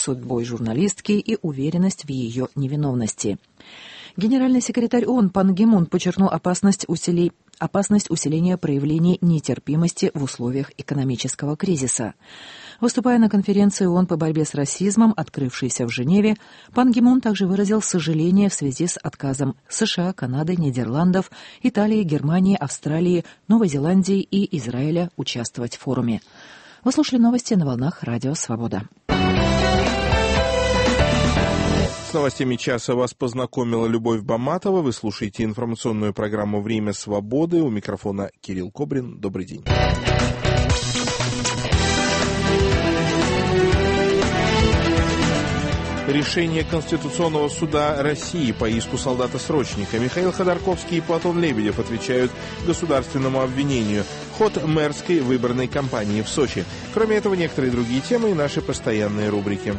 судьбой журналистки и уверенность в ее невиновности. Генеральный секретарь ООН Пан Ги Мун подчеркнул опасность усиления проявлений нетерпимости в условиях экономического кризиса. Выступая на конференции ООН по борьбе с расизмом, открывшейся в Женеве, Пан Ги Мун также выразил сожаление в связи с отказом США, Канады, Нидерландов, Италии, Германии, Австралии, Новой Зеландии и Израиля участвовать в форуме. Вы слушали новости на волнах Радио Свобода. С новостями часа вас познакомила Любовь Баматова. Вы слушаете информационную программу «Время свободы». У микрофона Кирилл Кобрин. Добрый день. Решение Конституционного суда России по иску солдата-срочника. Михаил Ходорковский и Платон Лебедев отвечают государственному обвинению. Ход мэрской выборной кампании в Сочи. Кроме этого, некоторые другие темы и наши постоянные рубрики.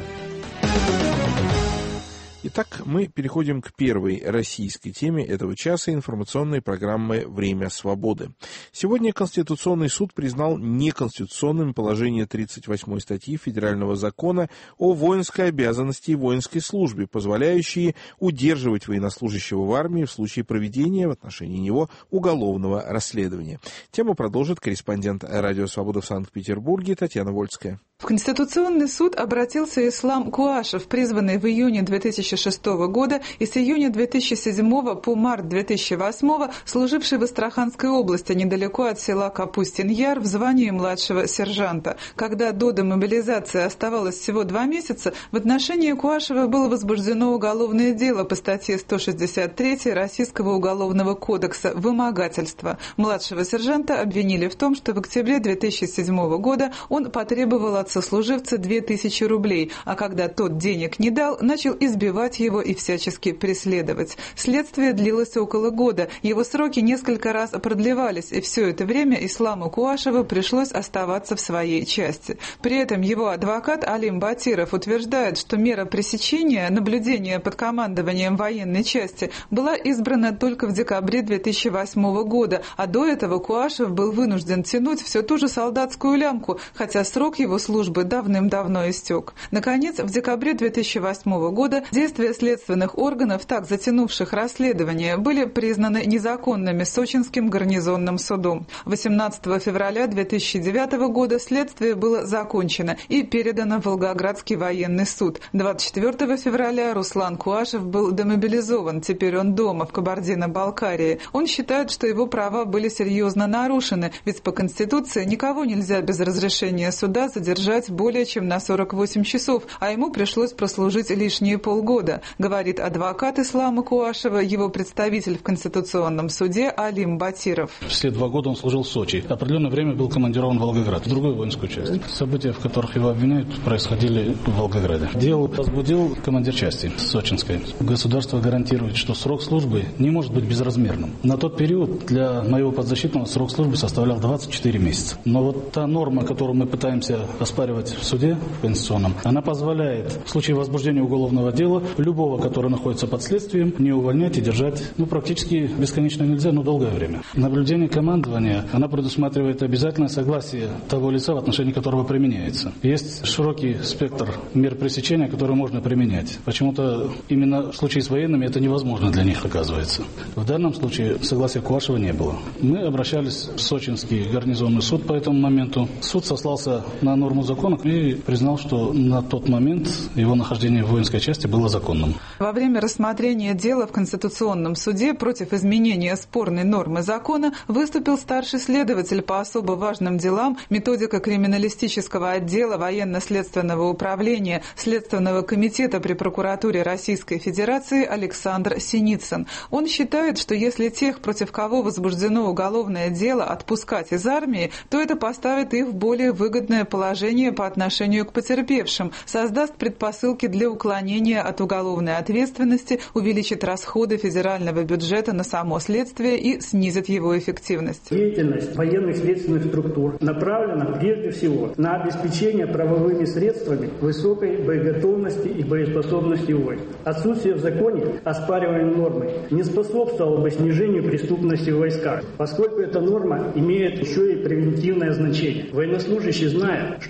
Итак, мы переходим к первой российской теме этого часа информационной программы «Время свободы». Сегодня Конституционный суд признал неконституционным положение 38 статьи Федерального закона о воинской обязанности и воинской службе, позволяющие удерживать военнослужащего в армии в случае проведения в отношении него уголовного расследования. Тему продолжит корреспондент Радио Свобода в Санкт-Петербурге Татьяна Вольская. В Конституционный суд обратился Ислам Куашев, призванный в июне 2006 года и с июня 2007 по март 2008 служивший в Астраханской области недалеко от села Капустин-Яр в звании младшего сержанта. Когда до демобилизации оставалось всего 2 месяца, в отношении Куашева было возбуждено уголовное дело по статье 163 Российского уголовного кодекса «Вымогательство». Младшего сержанта обвинили в том, что в октябре 2007 года он потребовал от сослуживца 2000 рублей, а когда тот денег не дал, начал избивать его и всячески преследовать. Следствие длилось около года, его сроки несколько раз продлевались, и все это время Исламу Куашеву пришлось оставаться в своей части. При этом его адвокат Алим Батиров утверждает, что мера пресечения наблюдения под командованием военной части была избрана только в декабре 2008 года, а до этого Куашев был вынужден тянуть все ту же солдатскую лямку, хотя срок его службы давным-давно истек. Наконец, в декабре 2008 года действия следственных органов, так затянувших расследование, были признаны незаконными Сочинским гарнизонным судом. 18 февраля 2009 года следствие было закончено и передано в Волгоградский военный суд. 24 февраля Руслан Куашев был демобилизован, теперь он дома, в Кабардино-Балкарии. Он считает, что его права были серьезно нарушены, ведь по Конституции никого нельзя без разрешения суда задержать более чем на 48 часов, а ему пришлось прослужить лишние полгода, говорит адвокат Ислама Куашева, его представитель в Конституционном суде Алим Батиров. Все 2 года он служил в Сочи. Определенное время был командирован в Волгоград, в другую воинскую часть. События, в которых его обвиняют, происходили в Волгограде. Дело возбудил командир части сочинской. Государство гарантирует, что срок службы не может быть безразмерным. На тот период для моего подзащитного срок службы составлял 24 месяца. Но вот та норма, которую мы пытаемся оспаривать в суде конституционном, она позволяет в случае возбуждения уголовного дела любого, который находится под следствием, не увольнять и держать, практически бесконечно нельзя, но долгое время. Наблюдение командования, она предусматривает обязательное согласие того лица, в отношении которого применяется. Есть широкий спектр мер пресечения, которые можно применять. Почему-то именно в случае с военными это невозможно для них, оказывается. В данном случае согласия Куашева не было. Мы обращались в Сочинский гарнизонный суд по этому моменту. Суд сослался на норму закона и признал, что на тот момент его нахождение в воинской части было законным. Во время рассмотрения дела в Конституционном суде против изменения спорной нормы закона выступил старший следователь по особо важным делам методико-криминалистического отдела военно-следственного управления Следственного комитета при прокуратуре Российской Федерации Александр Синицын. Он считает, что если тех, против кого возбуждено уголовное дело, отпускать из армии, то это поставит их в более выгодное положение по отношению к потерпевшим, создаст предпосылки для уклонения от уголовной ответственности, увеличит расходы федерального бюджета на само следствие и снизит его эффективность. Деятельность военных следственных структур направлена прежде всего на обеспечение правовыми средствами высокой боеготовности и боеспособности войск. Отсутствие в законе оспариваемой нормы не способствовало бы снижению преступности в войсках, поскольку эта норма имеет еще и превентивное значение. Военнослужащий, зная, что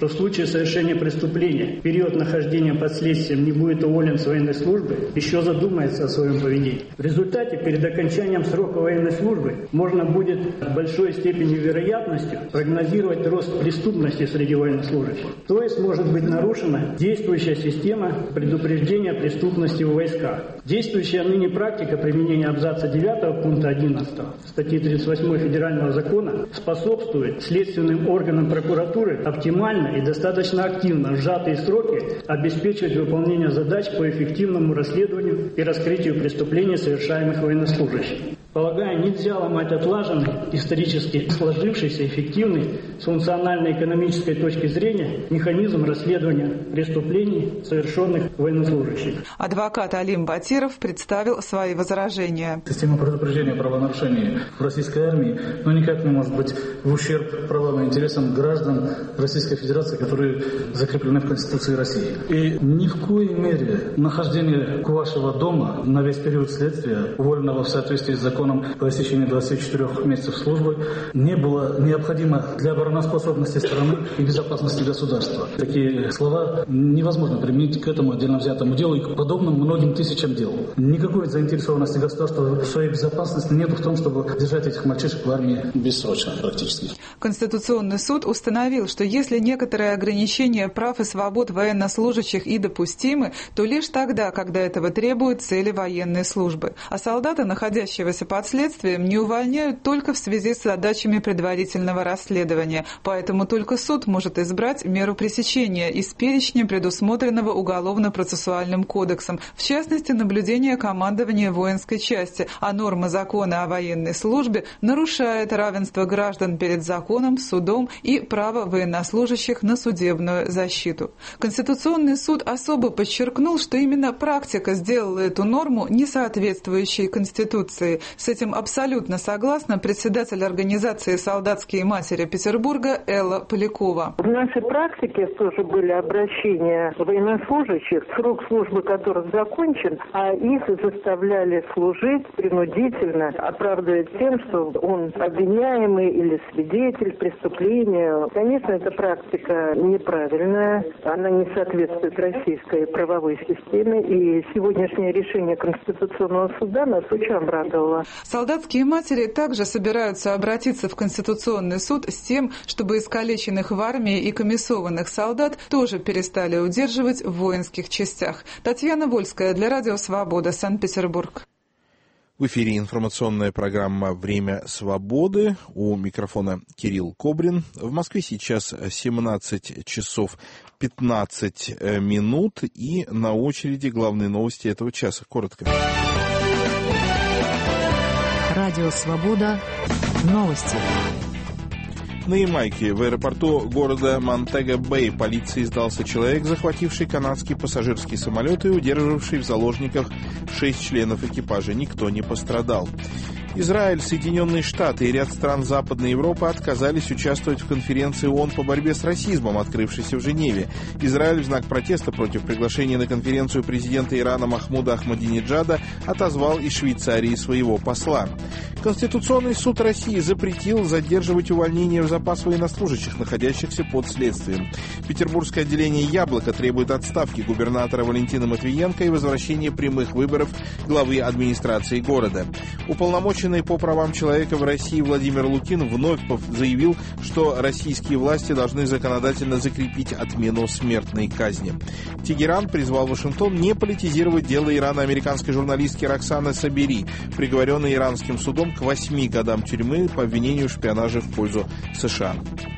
что в случае совершения преступления в период нахождения под следствием не будет уволен с военной службы, еще задумается о своем поведении. В результате перед окончанием срока военной службы можно будет с большой степенью вероятностью прогнозировать рост преступности среди военнослужащих. То есть может быть нарушена действующая система предупреждения преступности в войсках. Действующая ныне практика применения абзаца 9 пункта 11 статьи 38 Федерального закона способствует следственным органам прокуратуры оптимально и достаточно активно в сжатые сроки обеспечивать выполнение задач по эффективному расследованию и раскрытию преступлений, совершаемых военнослужащими. Полагаю, нельзя ломать отлаженный, исторически сложившийся, эффективный, с функционально-экономической точки зрения механизм расследования преступлений, совершенных военнослужащими. Адвокат Алим Батиров представил свои возражения. Система предупреждения правонарушений в российской армии никак не может быть в ущерб правам и интересам граждан Российской Федерации, которые закреплены в Конституции России. И ни в коей мере нахождение Куашева дома на весь период следствия, уволенного в соответствии с законом по истечении 24 месяцев службы, не было необходимо для обороноспособности страны и безопасности государства. Такие слова невозможно применить к этому отдельно взятому делу и к подобным многим тысячам дел. Никакой заинтересованности государства в своей безопасности нет в том, чтобы держать этих мальчишек в армии бессрочно практически. Конституционный суд установил, что если некоторые ограничения прав и свобод военнослужащих и допустимы, то лишь тогда, когда этого требуют цели военной службы. А солдата, находящегося под следствием, не увольняют только в связи с задачами предварительного расследования. Поэтому только суд может избрать меру пресечения из перечня, предусмотренного Уголовно-процессуальным кодексом, в частности, наблюдение командования воинской части, а норма закона о военной службе нарушает равенство граждан перед законом, судом и право военнослужащих на судебную защиту. Конституционный суд особо подчеркнул, что именно практика сделала эту норму несоответствующей Конституции. С этим абсолютно согласна председатель организации «Солдатские матери Петербурга» Элла Полякова. В нашей практике тоже были обращения военнослужащих, срок службы которых закончен, а их заставляли служить принудительно, оправдывая тем, что он обвиняемый или свидетель преступления. Конечно, эта практика неправильная, она не соответствует российской правовой системе, и сегодняшнее решение Конституционного суда нас очень обрадовало. Солдатские матери также собираются обратиться в Конституционный суд с тем, чтобы искалеченных в армии и комиссованных солдат тоже перестали удерживать в воинских частях. Татьяна Вольская для Радио Свобода, Санкт-Петербург. В эфире информационная программа «Время свободы». У микрофона Кирилл Кобрин. В Москве сейчас 17 часов 15 минут. И на очереди главные новости этого часа. Коротко. Радио «Свобода». Новости. На Ямайке в аэропорту города Монтего-Бэй полиции сдался человек, захвативший канадский пассажирский самолет и удерживавший в заложниках 6 членов экипажа. Никто не пострадал. Израиль, Соединенные Штаты и ряд стран Западной Европы отказались участвовать в конференции ООН по борьбе с расизмом, открывшейся в Женеве. Израиль в знак протеста против приглашения на конференцию президента Ирана Махмуда Ахмадинеджада отозвал из Швейцарии своего посла. Конституционный суд России запретил задерживать увольнение в запас военнослужащих, находящихся под следствием. Петербургское отделение «Яблоко» требует отставки губернатора Валентина Матвиенко и возвращения прямых выборов главы администрации города. Уполномоченный по правам человека в России Владимир Лукин вновь заявил, что российские власти должны законодательно закрепить отмену смертной казни. Тегеран призвал Вашингтон не политизировать дело ирано-американской журналистки Роксаны Сабери, приговоренной иранским судом к 8 годам тюрьмы по обвинению в шпионаже в пользу США.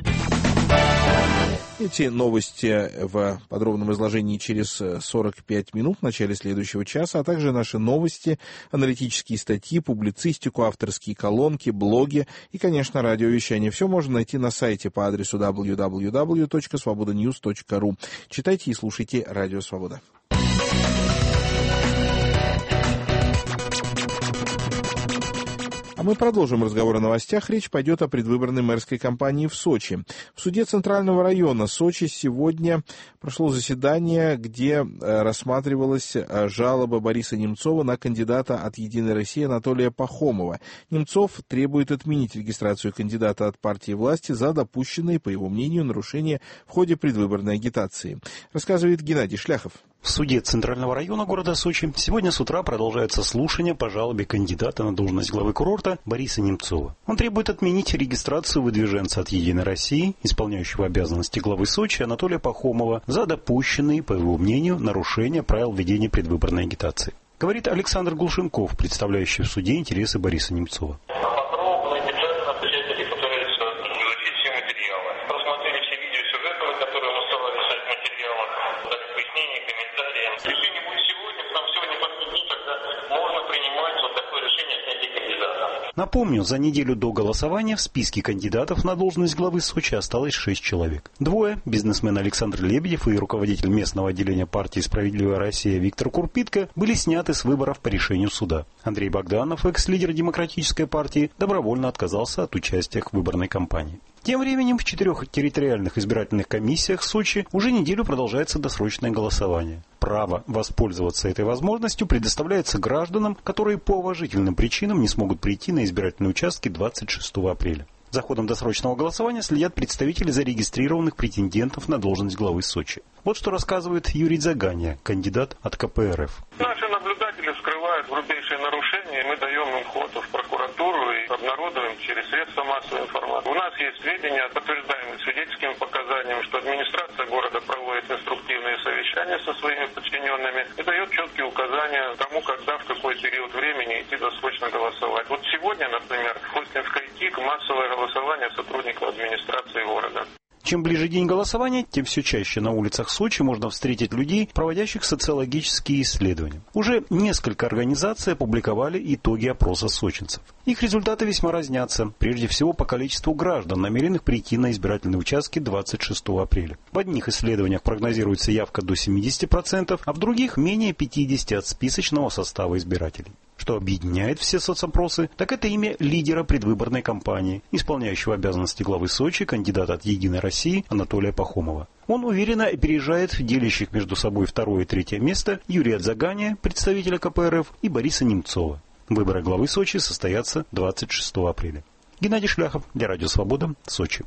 Эти новости в подробном изложении через 45 минут в начале следующего часа, а также наши новости, аналитические статьи, публицистику, авторские колонки, блоги и, конечно, радиовещание. Все можно найти на сайте по адресу www.svobodanews.ru. Читайте и слушайте Радио Свобода. А мы продолжим разговор о новостях. Речь пойдет о предвыборной мэрской кампании в Сочи. В суде Центрального района Сочи сегодня прошло заседание, где рассматривалась жалоба Бориса Немцова на кандидата от «Единой России» Анатолия Пахомова. Немцов требует отменить регистрацию кандидата от партии власти за допущенные, по его мнению, нарушения в ходе предвыборной агитации. Рассказывает Геннадий Шляхов. В суде Центрального района города Сочи сегодня с утра продолжается слушание по жалобе кандидата на должность главы курорта Бориса Немцова. Он требует отменить регистрацию выдвиженца от «Единой России», исполняющего обязанности главы Сочи Анатолия Пахомова, за допущенные, по его мнению, нарушения правил ведения предвыборной агитации. Говорит Александр Глушенков, представляющий в суде интересы Бориса Немцова. Напомню, за неделю до голосования в списке кандидатов на должность главы Сочи осталось 6 человек. Двое, бизнесмен Александр Лебедев и руководитель местного отделения партии «Справедливая Россия» Виктор Курпитко, были сняты с выборов по решению суда. Андрей Богданов, экс-лидер Демократической партии, добровольно отказался от участия в выборной кампании. Тем временем в 4 территориальных избирательных комиссиях в Сочи уже неделю продолжается досрочное голосование. Право воспользоваться этой возможностью предоставляется гражданам, которые по уважительным причинам не смогут прийти на избирательные участки 26 апреля. За ходом досрочного голосования следят представители зарегистрированных претендентов на должность главы Сочи. Вот что рассказывает Юрий Заганя, кандидат от КПРФ. Наши наблюдатели вскрывают грубейшие нарушения, мы даем им ход в прокуратуру и обнародуем через средства массовой информации. У нас есть сведения, подтверждаемые свидетельскими показаниями, что администрация города проводит инструктивные совещания со своими подчиненными и дает четкие указания тому, когда, в какой период времени идти досрочно голосовать. Вот сегодня, например, в Хостинской ТИК массовое голосование сотрудников администрации города. Чем ближе день голосования, тем все чаще на улицах Сочи можно встретить людей, проводящих социологические исследования. Уже несколько организаций опубликовали итоги опроса сочинцев. Их результаты весьма разнятся, прежде всего по количеству граждан, намеренных прийти на избирательные участки 26 апреля. В одних исследованиях прогнозируется явка до 70%, а в других менее 50% от списочного состава избирателей. Что объединяет все соцопросы, так это имя лидера предвыборной кампании, исполняющего обязанности главы Сочи, кандидата от «Единой России» Анатолия Пахомова. Он уверенно опережает делящих между собой 2 и 3 место Юрия Заганя, представителя КПРФ, и Бориса Немцова. Выборы главы Сочи состоятся 26 апреля. Геннадий Шляхов, для Радио Свобода, Сочи.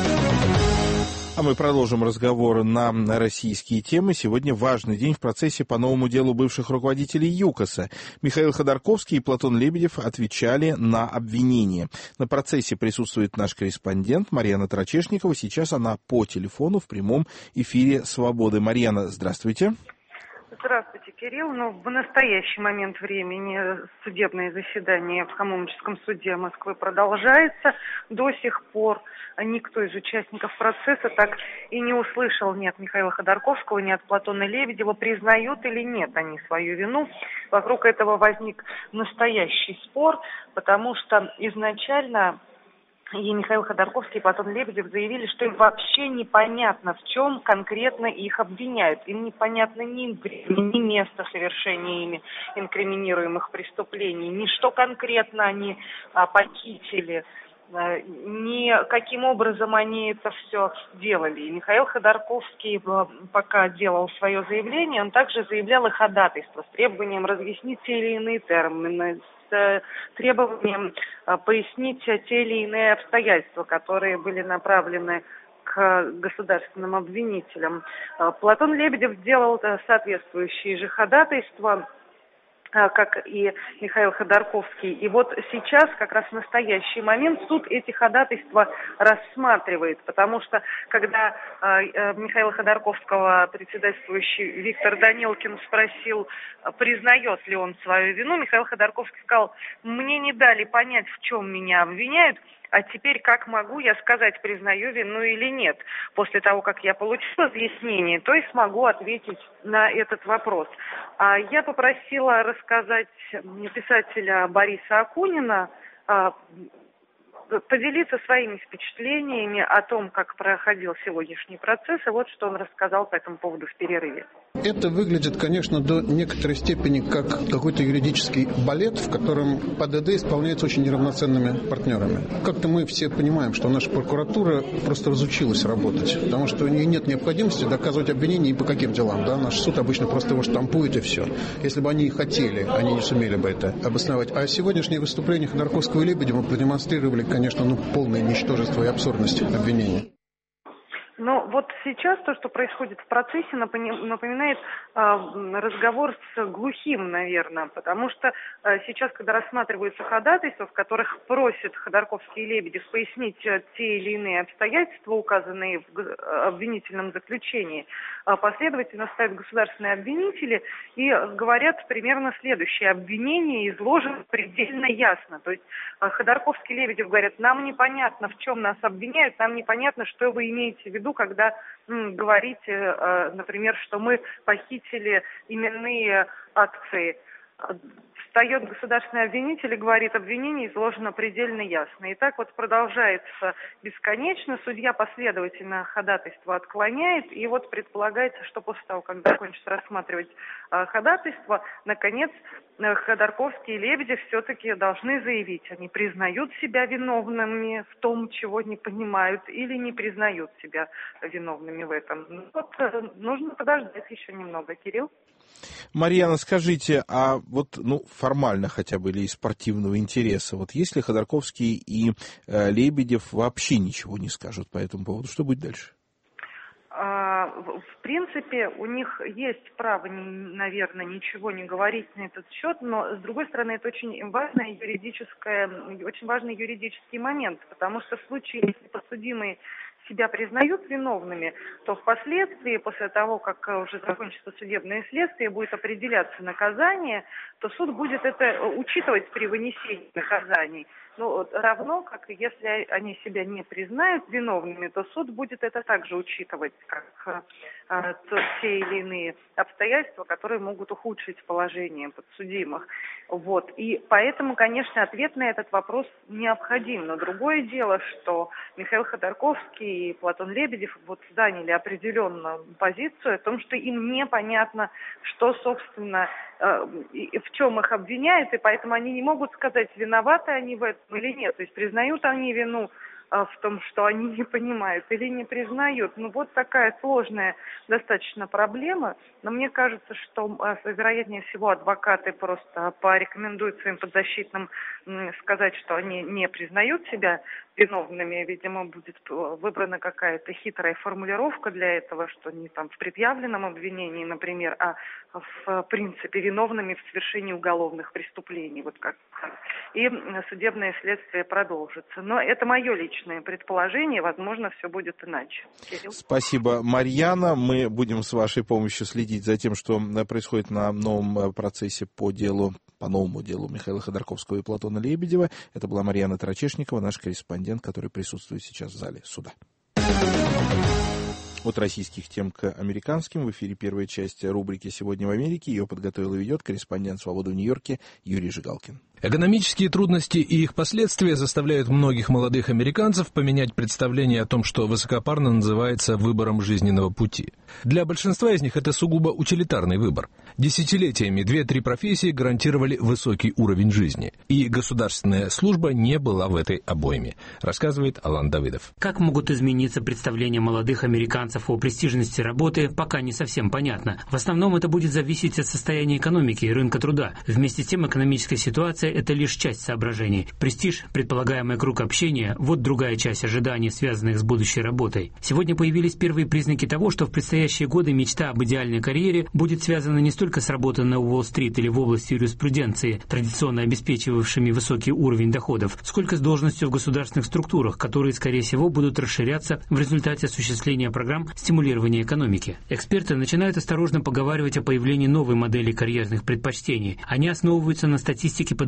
А мы продолжим разговор на российские темы. Сегодня важный день в процессе по новому делу бывших руководителей ЮКОСа. Михаил Ходорковский и Платон Лебедев отвечали на обвинения. На процессе присутствует наш корреспондент Марьяна Трачешникова. Сейчас она по телефону в прямом эфире «Свободы». Марьяна, здравствуйте. Здравствуйте, Кирилл. В настоящий момент времени судебное заседание в Каменном суде Москвы продолжается. До сих пор никто из участников процесса так и не услышал ни от Михаила Ходорковского, ни от Платона Лебедева, признают или нет они свою вину. Вокруг этого возник настоящий спор, потому что изначально и Михаил Ходорковский, и Платон Лебедев заявили, что им вообще непонятно, в чем конкретно их обвиняют. Им непонятно ни времени, ни место совершения ими инкриминируемых преступлений, ни что конкретно они похитили, ни каким образом они это все делали. И Михаил Ходорковский, пока делал свое заявление, он также заявлял и ходатайство с требованием разъяснить те или иные термины, с требованием пояснить те или иные обстоятельства, которые были направлены к государственным обвинителям. Платон Лебедев сделал соответствующие же ходатайства, как и Михаил Ходорковский. И вот сейчас, как раз в настоящий момент, суд эти ходатайства рассматривает, потому что когда Михаила Ходорковского председательствующий Виктор Данилкин спросил, признает ли он свою вину, Михаил Ходорковский сказал: «Мне не дали понять, в чем меня обвиняют, а теперь как могу я сказать, признаю вину или нет? После того, как я получила разъяснение, то и смогу ответить на этот вопрос». А я попросила рассказать писателя Бориса Акунина, поделиться своими впечатлениями о том, как проходил сегодняшний процесс, и вот что он рассказал по этому поводу в перерыве. Это выглядит, конечно, до некоторой степени как какой-то юридический балет, в котором ПДД исполняется очень неравноценными партнерами. Как-то мы все понимаем, что наша прокуратура просто разучилась работать, потому что у нее нет необходимости доказывать обвинения и по каким делам. Да? Наш суд обычно просто его штампует и все. Если бы они и хотели, они не сумели бы это обосновать. А сегодняшние выступления Ходорковского и Лебедева продемонстрировали, конечно, полное ничтожество и абсурдность обвинений. Но вот сейчас то, что происходит в процессе, напоминает разговор с глухим, наверное, потому что сейчас, когда рассматриваются ходатайства, в которых просят Ходорковский и Лебедев пояснить те или иные обстоятельства, указанные в обвинительном заключении, последовательно ставят государственные обвинители и говорят примерно следующее: обвинение изложено предельно ясно. То есть Ходорковский и Лебедев говорят: нам непонятно, в чем нас обвиняют, нам непонятно, что вы имеете в виду, когда говорите, например, что мы похитили именные акции. Встает государственный обвинитель и говорит: обвинение изложено предельно ясно. И так вот продолжается бесконечно. Судья последовательно ходатайство отклоняет. И вот предполагается, что после того, как закончится рассматривать ходатайство, наконец Ходорковский и Лебедев все-таки должны заявить, они признают себя виновными в том, чего не понимают, или не признают себя виновными в этом. Вот нужно подождать еще немного. Кирилл? Марьяна, скажите, а вот формально хотя бы или из спортивного интереса, вот если Ходорковский и Лебедев вообще ничего не скажут по этому поводу, что будет дальше? В принципе, у них есть право, наверное, ничего не говорить на этот счет, но, с другой стороны, это очень важный юридический момент, потому что в случае, если подсудимые себя признают виновными, то впоследствии, после того, как уже закончится судебное следствие, будет определяться наказание, то суд будет это учитывать при вынесении наказаний. Равно, как и если они себя не признают виновными, то суд будет это также учитывать, как те или иные обстоятельства, которые могут ухудшить положение подсудимых. Вот. И поэтому, конечно, ответ на этот вопрос необходим. Но другое дело, что Михаил Ходорковский и Платон Лебедев заняли определенную позицию о том, что им непонятно, что, собственно, в чем их обвиняют, и поэтому они не могут сказать, виноваты они в этом или нет. То есть признают они вину в том, что они не понимают, или не признают. Вот такая сложная достаточно проблема. Но мне кажется, что, вероятнее всего, адвокаты просто порекомендуют своим подзащитным сказать, что они не признают себя виновными. Видимо, будет выбрана какая-то хитрая формулировка для этого, что не там в предъявленном обвинении, например, а в принципе виновными в совершении уголовных преступлений. И судебное следствие продолжится. Но это мое личное предположение. Возможно, все будет иначе. Кирилл? Спасибо, Марьяна. Мы будем с вашей помощью следить за тем, что происходит на новом процессе по новому делу Михаила Ходорковского и Платона Лебедева. Это была Марьяна Тарачешникова, наш корреспондент, который присутствует сейчас в зале суда. От российских тем к американским. В эфире первая часть рубрики «Сегодня в Америке». Ее подготовил и ведет корреспондент «Свободы» в Нью-Йорке Юрий Жигалкин. Экономические трудности и их последствия заставляют многих молодых американцев поменять представление о том, что высокопарно называется выбором жизненного пути. Для большинства из них это сугубо утилитарный выбор. Десятилетиями 2-3 профессии гарантировали высокий уровень жизни. И государственная служба не была в этой обойме, рассказывает Алан Давыдов. Как могут измениться представления молодых американцев о престижности работы, пока не совсем понятно. В основном это будет зависеть от состояния экономики и рынка труда. Вместе с тем экономическая ситуация – это лишь часть соображений. Престиж, предполагаемый круг общения – вот другая часть ожиданий, связанных с будущей работой. Сегодня появились первые признаки того, что в предстоящие годы мечта об идеальной карьере будет связана не столько с работой на Уолл-стрит или в области юриспруденции, традиционно обеспечивавшими высокий уровень доходов, сколько с должностью в государственных структурах, которые, скорее всего, будут расширяться в результате осуществления программ стимулирования экономики. Эксперты начинают осторожно поговаривать о появлении новой модели карьерных предпочтений. Они основываются на статистике подаваемых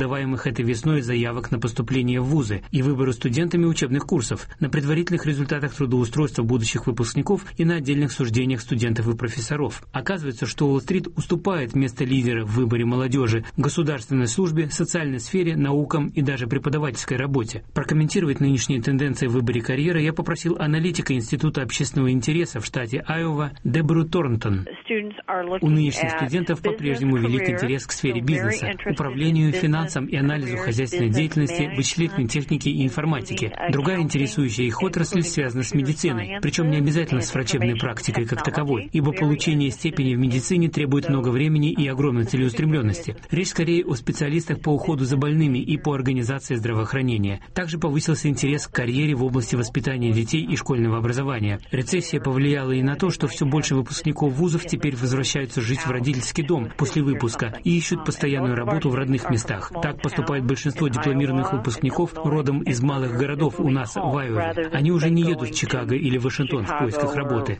подаваемых этой весной заявок на поступление в вузы и выбору студентами учебных курсов, на предварительных результатах трудоустройства будущих выпускников и на отдельных суждениях студентов и профессоров. Оказывается, что Уолл-стрит уступает место лидера в выборе молодежи государственной службе, социальной сфере, наукам и даже преподавательской работе. Прокомментировать нынешние тенденции в выборе карьеры я попросил аналитика Института общественного интереса в штате Айова Дебору Торнтон. У нынешних студентов по-прежнему велик интерес к сфере бизнеса, управлению, финансам и анализу хозяйственной деятельности, вычислительной техники и информатики. Другая интересующая их отрасль связана с медициной, причем не обязательно с врачебной практикой как таковой, ибо получение степени в медицине требует много времени и огромной целеустремленности. Речь скорее о специалистах по уходу за больными и по организации здравоохранения. Также повысился интерес к карьере в области воспитания детей и школьного образования. Рецессия повлияла и на то, что все больше выпускников вузов теперь возвращаются жить в родительский дом после выпуска и ищут постоянную работу в родных местах. Так поступает большинство дипломированных выпускников родом из малых городов у нас в Айове. Они уже не едут в Чикаго или Вашингтон в поисках работы.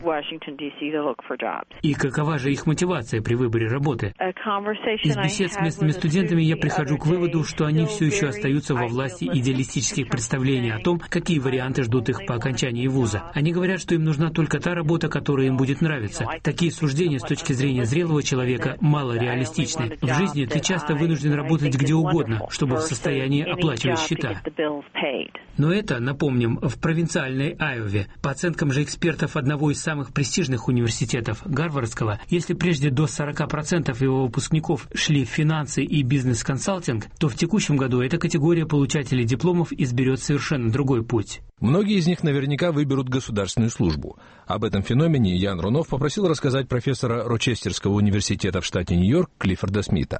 И какова же их мотивация при выборе работы? Из бесед с местными студентами я прихожу к выводу, что они все еще остаются во власти идеалистических представлений о том, какие варианты ждут их по окончании вуза. Они говорят, что им нужна только та работа, которая им будет нравиться. Такие суждения с точки зрения зрелого человека мало реалистичны. В жизни ты часто вынужден работать где угодно, чтобы в состоянии оплачивать счета. Но это, напомним, в провинциальной Айове. По оценкам же экспертов одного из самых престижных университетов, Гарвардского, если прежде до 40% его выпускников шли в финансы и бизнес-консалтинг, то в текущем году эта категория получателей дипломов изберет совершенно другой путь. Многие из них наверняка выберут государственную службу. Об этом феномене Ян Рунов попросил рассказать профессора Рочестерского университета в штате Нью-Йорк Клиффорда Смита.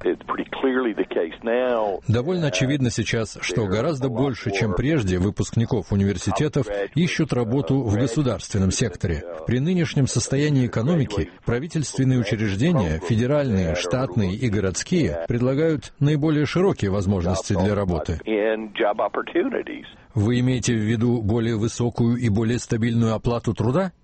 Довольно очевидно сейчас, что гораздо больше, чем прежде, выпускников университетов ищут работу в государственном секторе. При нынешнем состоянии экономики правительственные учреждения, федеральные, штатные и городские, предлагают наиболее широкие возможности для работы. Вы имеете в виду более высокую и более стабильную оплату труда?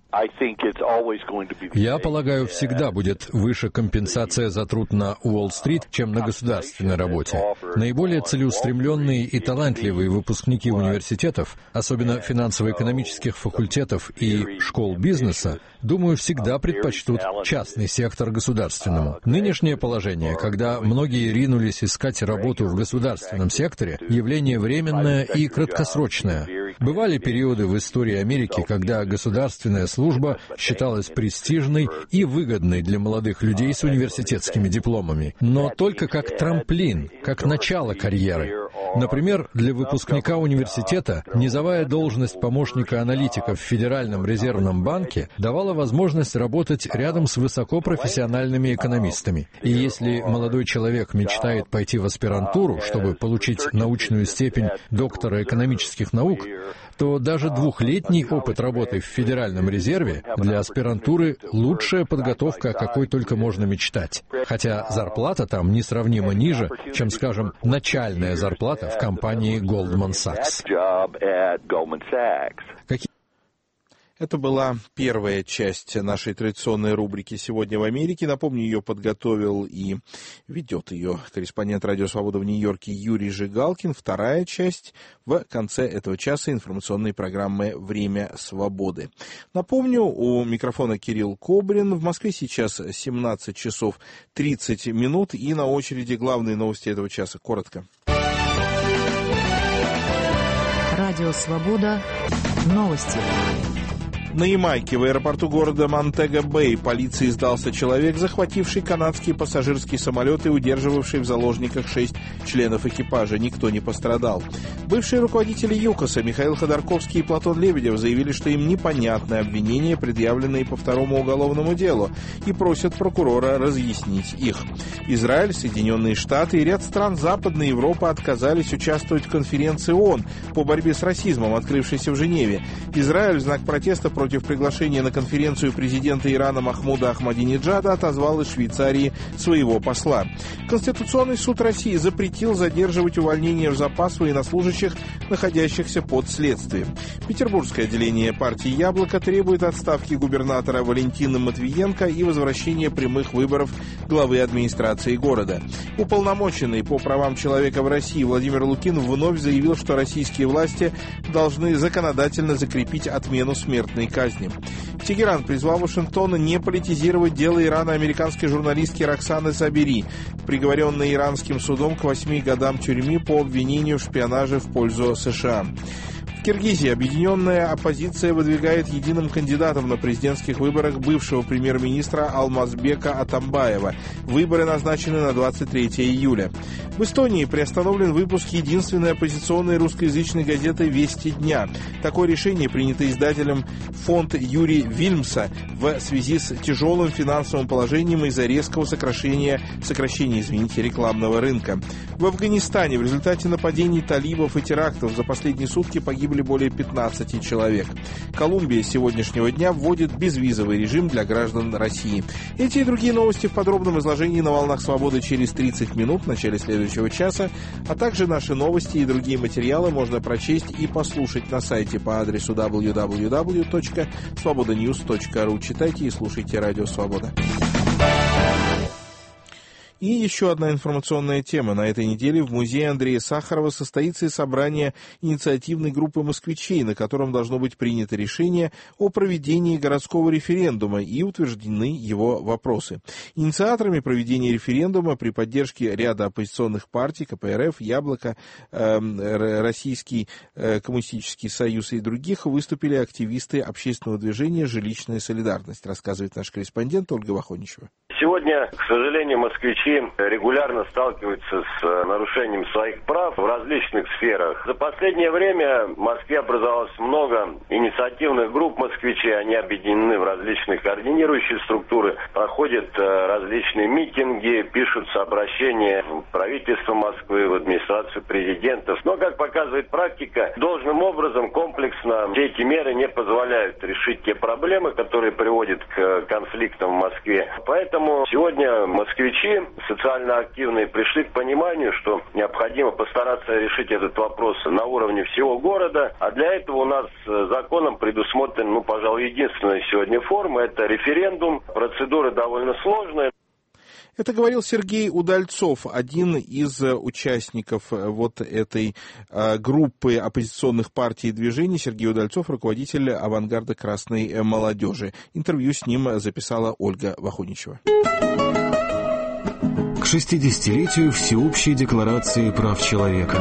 Я полагаю, всегда будет выше компенсация за труд на Уолл-стрит, чем на государственной работе. Наиболее целеустремленные и талантливые выпускники университетов, особенно финансово-экономических факультетов и школ бизнеса, думаю, всегда предпочтут частный сектор государственному. Нынешнее положение, когда многие ринулись искать работу в государственном секторе, явление временное и краткосрочное. Бывали периоды в истории Америки, когда государственная служба считалась престижной и выгодной для молодых людей с университетскими дипломами, но только как трамплин, как начало карьеры. Например, для выпускника университета низовая должность помощника аналитика в Федеральном резервном банке давала возможность работать рядом с высокопрофессиональными экономистами. И если молодой человек мечтает пойти в аспирантуру, чтобы получить научную степень доктора экономических наук, то даже 2-летний опыт работы в Федеральном резерве для аспирантуры – лучшая подготовка, о какой только можно мечтать. Хотя зарплата там несравнимо ниже, чем, скажем, начальная зарплата в компании Goldman Sachs. Это была первая часть нашей традиционной рубрики «Сегодня в Америке». Напомню, ее подготовил и ведет ее корреспондент «Радио Свобода» в Нью-Йорке Юрий Жигалкин. Вторая часть в конце этого часа информационной программы «Время свободы». Напомню, у микрофона Кирилл Кобрин. В Москве сейчас 17 часов 30 минут. И на очереди главные новости этого часа. Коротко. Радио Свобода. Новости. На Ямайке в аэропорту города Монтего-Бэй полиции сдался человек, захвативший канадские пассажирские самолеты и удерживавший в заложниках 6 членов экипажа. Никто не пострадал. Бывшие руководители ЮКОСа Михаил Ходорковский и Платон Лебедев заявили, что им непонятны обвинения, предъявленные по второму уголовному делу, и просят прокурора разъяснить их. Израиль, Соединенные Штаты и ряд стран Западной Европы отказались участвовать в конференции ООН по борьбе с расизмом, открывшейся в Женеве. Израиль в знак протеста против приглашения на конференцию президента Ирана Махмуда Ахмадинеджада отозвал из Швейцарии своего посла. Конституционный суд России запретил задерживать увольнение в запас военнослужащих, находящихся под следствием. Петербургское отделение партии «Яблоко» требует отставки губернатора Валентины Матвиенко и возвращения прямых выборов главы администрации города. Уполномоченный по правам человека в России Владимир Лукин вновь заявил, что российские власти должны законодательно закрепить отмену смертной казни. Тегеран призвал Вашингтон не политизировать дело ирано-американской журналистки Роксаны Сабири, приговоренной иранским судом к 8 годам тюрьмы по обвинению в шпионаже в пользу США. В Киргизии объединенная оппозиция выдвигает единым кандидатом на президентских выборах бывшего премьер-министра Алмазбека Атамбаева. Выборы назначены на 23 июля. В Эстонии приостановлен выпуск единственной оппозиционной русскоязычной газеты «Вести дня». Такое решение принято издателем фонд Юрия Вильмса в связи с тяжелым финансовым положением из-за резкого сокращения рекламного рынка. В Афганистане в результате нападений талибов и терактов за последние сутки погибли более 15 человек. Колумбия с сегодняшнего дня вводит безвизовый режим для граждан России. Эти и другие новости в подробном изложении на «Волнах Свободы» через 30 минут в начале следующего часа, а также наши новости и другие материалы можно прочесть и послушать на сайте по адресу www.svobodanews.ru. Читайте и слушайте Радио Свобода. И еще одна информационная тема. На этой неделе в музее Андрея Сахарова состоится собрание инициативной группы москвичей, на котором должно быть принято решение о проведении городского референдума и утверждены его вопросы. Инициаторами проведения референдума при поддержке ряда оппозиционных партий КПРФ, Яблоко, Российский коммунистический союз и других выступили активисты общественного движения «Жилищная солидарность», рассказывает наш корреспондент Ольга Вахоничева. Сегодня, к сожалению, москвичи регулярно сталкиваются с нарушением своих прав в различных сферах. За последнее время в Москве образовалось много инициативных групп москвичей. Они объединены в различные координирующие структуры, проходят различные митинги, пишутся обращения в правительство Москвы, в администрацию президентов. Но, как показывает практика, должным образом комплексно все эти меры не позволяют решить те проблемы, которые приводят к конфликтам в Москве. Поэтому сегодня москвичи социально активные пришли к пониманию, что необходимо постараться решить этот вопрос на уровне всего города. А для этого у нас законом предусмотрен, пожалуй, единственная сегодня форма – это референдум. Процедура довольно сложная. Это говорил Сергей Удальцов, один из участников вот этой группы оппозиционных партий и движений. Сергей Удальцов, руководитель авангарда красной молодежи. Интервью с ним записала Ольга Вахоничева. К 60-летию Всеобщей декларации прав человека.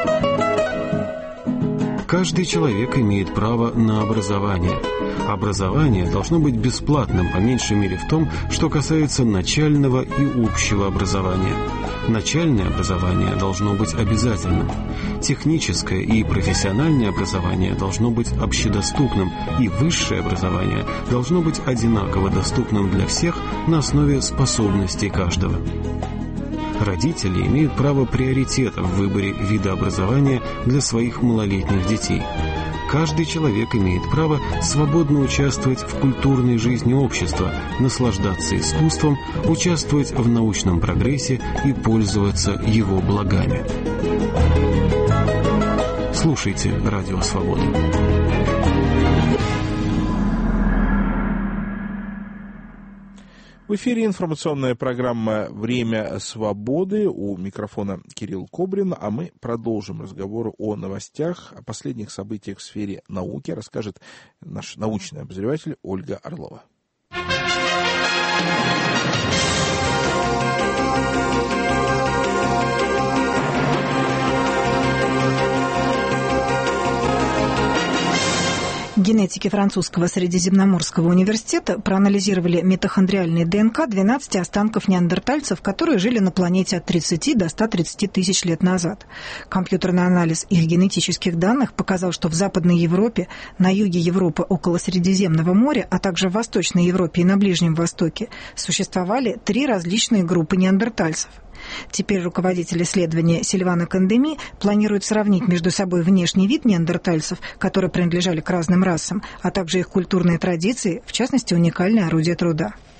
Каждый человек имеет право на образование. Образование должно быть бесплатным, по меньшей мере в том, что касается начального и общего образования. Начальное образование должно быть обязательным. Техническое и профессиональное образование должно быть общедоступным, и высшее образование должно быть одинаково доступным для всех на основе способностей каждого. Родители имеют право приоритета в выборе вида образования для своих малолетних детей. Каждый человек имеет право свободно участвовать в культурной жизни общества, наслаждаться искусством, участвовать в научном прогрессе и пользоваться его благами. Слушайте Радио Свобода. В эфире информационная программа «Время свободы». У микрофона Кирилл Кобрин, а мы продолжим разговор о новостях, о последних событиях в сфере науки, расскажет наш научный обозреватель Ольга Орлова. Генетики французского Средиземноморского университета проанализировали митохондриальные ДНК 12 останков неандертальцев, которые жили на планете от 30 до 130 тысяч лет назад. Компьютерный анализ их генетических данных показал, что в Западной Европе, на юге Европы около Средиземного моря, а также в Восточной Европе и на Ближнем Востоке существовали 3 различные группы неандертальцев. Теперь руководитель исследования Сильвана Кандеми планирует сравнить между собой внешний вид неандертальцев, которые принадлежали к разным расам, а также их культурные традиции, в частности, уникальное орудие труда.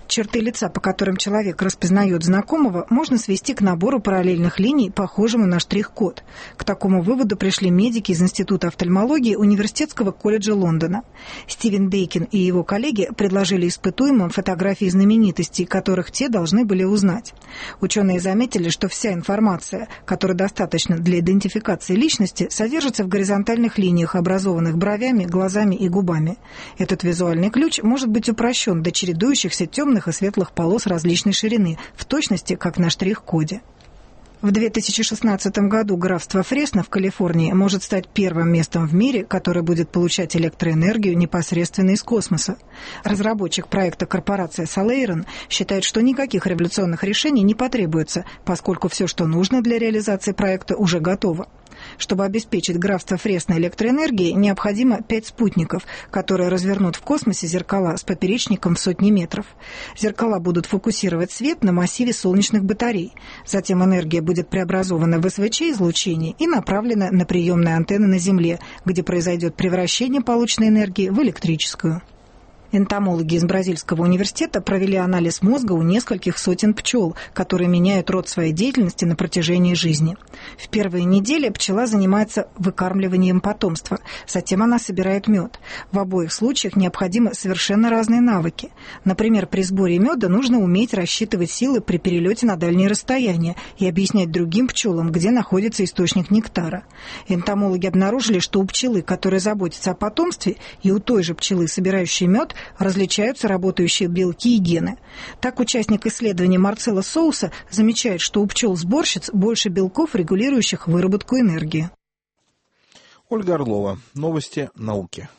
Черты лица, по которым человек распознает знакомого, можно свести к набору параллельных линий, похожему на штрих-код. К такому выводу пришли медики из Института офтальмологии Университетского колледжа Лондона. Стивен Дейкин и его коллеги предложили испытуемым фотографии знаменитостей, которых те должны были узнать. Ученые заметили, что вся информация, которая достаточна для идентификации личности, содержится в горизонтальных линиях, образованных бровями, глазами и губами. Этот визуальный ключ может быть упрощен до чередующихся темных и светлых полос различной ширины, в точности, как на штрих-коде. В 2016 году графство Фресно в Калифорнии может стать первым местом в мире, которое будет получать электроэнергию непосредственно из космоса. Разработчик проекта корпорация Солейрон считает, что никаких революционных решений не потребуется, поскольку все, что нужно для реализации проекта, уже готово. Чтобы обеспечить графство Фресно электроэнергией, необходимо 5 спутников, которые развернут в космосе зеркала с поперечником в сотни метров. Зеркала будут фокусировать свет на массиве солнечных батарей. Затем энергия будет преобразована в СВЧ-излучение и направлена на приемные антенны на Земле, где произойдет превращение полученной энергии в электрическую. Энтомологи из Бразильского университета провели анализ мозга у нескольких сотен пчел, которые меняют род своей деятельности на протяжении жизни. В первые недели пчела занимается выкармливанием потомства, затем она собирает мед. В обоих случаях необходимы совершенно разные навыки. Например, при сборе меда нужно уметь рассчитывать силы при перелете на дальние расстояния и объяснять другим пчелам, где находится источник нектара. Энтомологи обнаружили, что у пчелы, которая заботится о потомстве, и у той же пчелы, собирающей мед, различаются работающие белки и гены. Так, участник исследования Марцелло Соуса замечает, что у пчел-сборщиц больше белков, регулирующих выработку энергии. Ольга Орлова. Новости науки.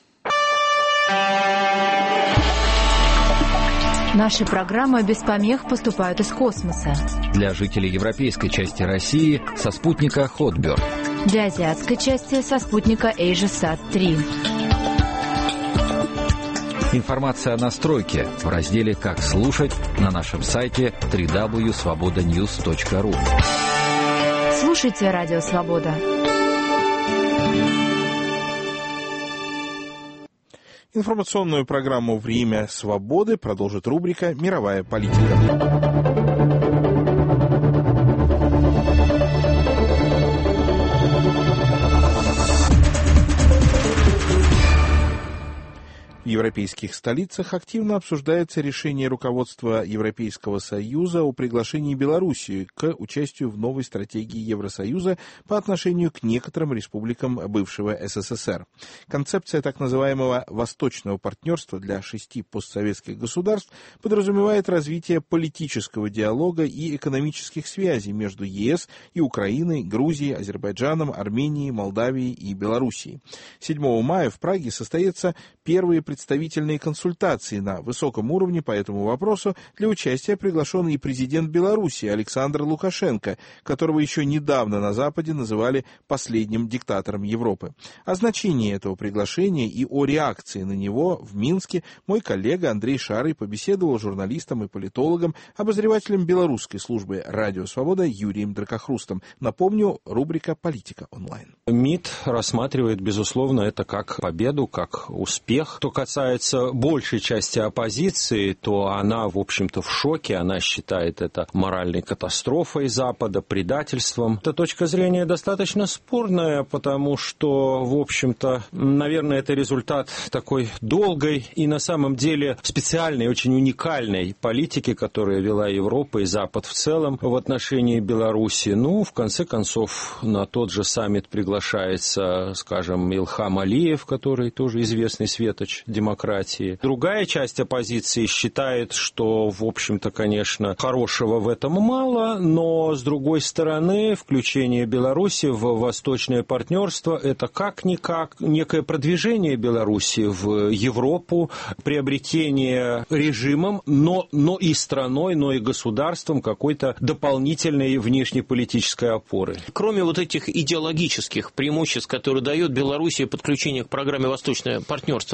Наши программы без помех поступают из космоса. Для жителей европейской части России со спутника Hotbird. Для азиатской части со спутника AsiaSat-3. Информация о настройке в разделе «Как слушать» на нашем сайте www.svobodanews.ru. Слушайте Радио Свобода. Информационную программу «Время свободы» продолжит рубрика «Мировая политика». В европейских столицах активно обсуждается решение руководства Европейского Союза о приглашении Белоруссии к участию в новой стратегии Евросоюза по отношению к некоторым республикам бывшего СССР. Концепция так называемого «восточного партнерства» для 6 постсоветских государств подразумевает развитие политического диалога и экономических связей между ЕС и Украиной, Грузией, Азербайджаном, Арменией, Молдавией и Белоруссией. 7 мая в Праге состоятся первые представительные консультации на высоком уровне по этому вопросу. Для участия приглашен и президент Беларуси Александр Лукашенко, которого еще недавно на Западе называли последним диктатором Европы. О значении этого приглашения и о реакции на него в Минске мой коллега Андрей Шарый побеседовал с журналистом и политологом, обозревателем белорусской службы «Радио Свобода» Юрием Дракохрустом. Напомню, рубрика «Политика онлайн». МИД рассматривает, безусловно, это как победу, как успех. Что касается большей части оппозиции, то она, в общем-то, в шоке. Она считает это моральной катастрофой Запада, предательством. Эта точка зрения достаточно спорная, потому что, в общем-то, наверное, это результат такой долгой и, на самом деле, специальной, очень уникальной политики, которую вела Европа и Запад в целом в отношении Беларуси. Ну, в конце концов, на тот же саммит приглашается, скажем, Илхам Алиев, который тоже известный светоч демократии. Другая часть оппозиции считает, что, в общем-то, конечно, хорошего в этом мало, но, с другой стороны, включение Беларуси в восточное партнерство – это как-никак некое продвижение Беларуси в Европу, приобретение режимом, но и страной, но и государством какой-то дополнительной внешнеполитической опоры. Кроме вот этих идеологических преимуществ, которые дает Белоруссия подключение к программе «Восточное партнерство»,